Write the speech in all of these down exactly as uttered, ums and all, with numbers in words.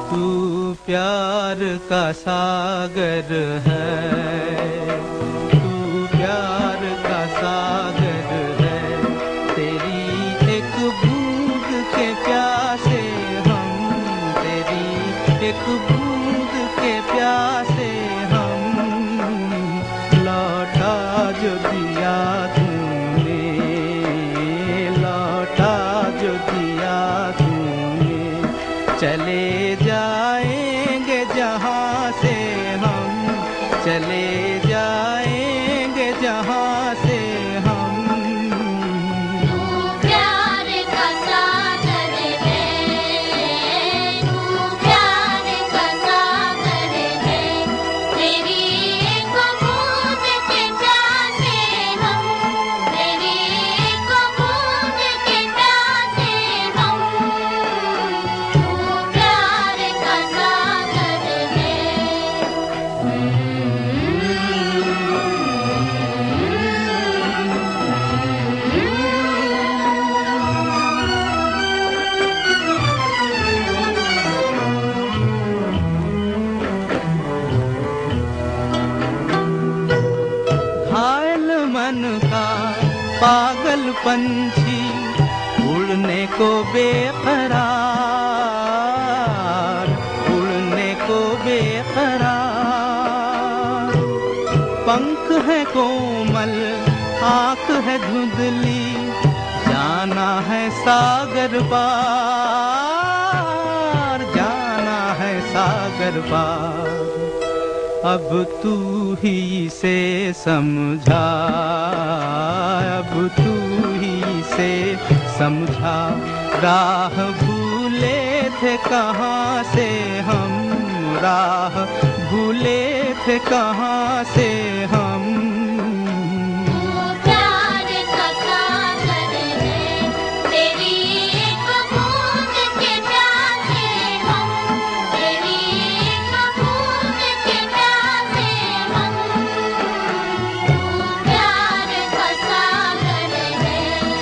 तू प्यार का सागर है, तू प्यार का सागर है। तेरी एक बूंद के प्यासे हम, तेरी एक बूंद के प्यासे हम। लौटा जो दिया तूने, लौटा जो दिया तूने। चले जाएंगे जहाँ से हम, चले जाएंगे जहाँ से हम। तू प्यार का सागर है, तू प्यार का सागर है। तेरी एक बूंद के प्यासे हम, तेरी एक बूंद के प्यासे हम। तू प्यार का सागर है। घायल मन का पागल पंछी, उड़ने को बेकरार, उड़ने को बेकरार। पंख है कोमल, आँख है धुंधली, जाना है सागर पार, जाना है सागर पार। अब तू ही से समझा, अब तू ही से समझा। राह भूले थे कहाँ से हम, राह भूले थे कहाँ से हम। तू प्यार का सागर है, तेरी एक बूंद के प्यासे हम, तेरी एक बूंद के प्यासे हम। तू प्यार का सागर है।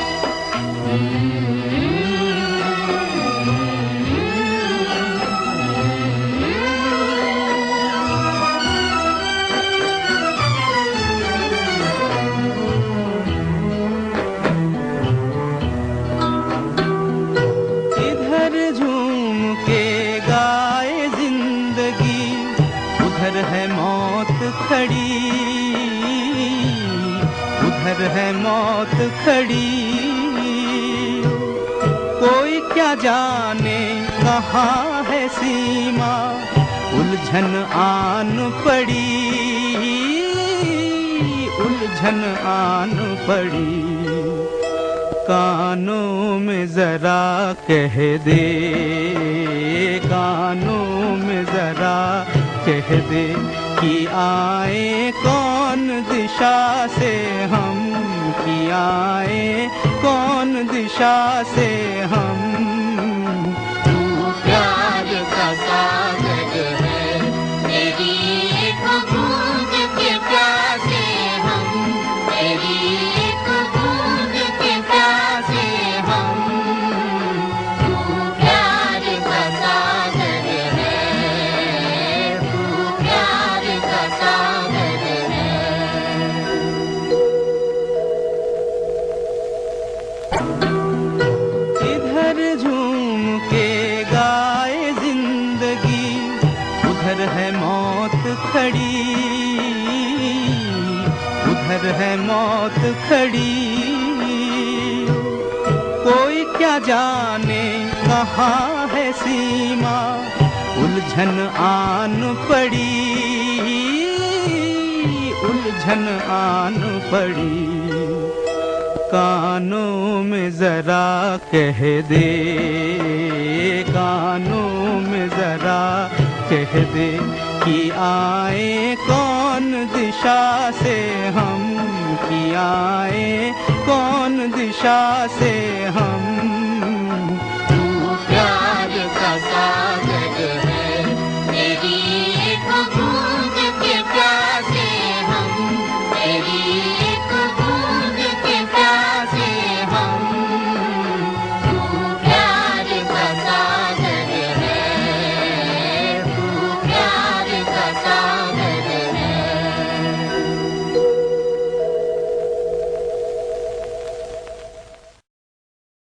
इधर झूम के गाए जिंदगी, उधर है मौत खड़ी, उधर है मौत खड़ी। कोई क्या जाने कहाँ है सीमा, उलझन आन पड़ी, उलझन आन पड़ी। कानों में जरा कह दे, कानों में जरा कह दे कि आए कौन दिशा से हम, कि आए कौन दिशा से हम। तू प्यार का सागर है, तेरी एक बूंद के प्यासे हम, तेरी एक बूंद के प्यासे हम। तू प्यार का सागर है, तू प्यार का सागर है। इधर झूम के गाए जिंदगी, उधर है मौत खड़ी, उधर है मौत खड़ी। कोई क्या जाने कहाँ है सीमा, उलझन आन पड़ी, उलझन आन पड़ी। कानों में जरा कह दे, कानों में जरा कह दे कि आए कौन दिशा से हम, कि आए कौन दिशा से हम। तू प्यार का सागर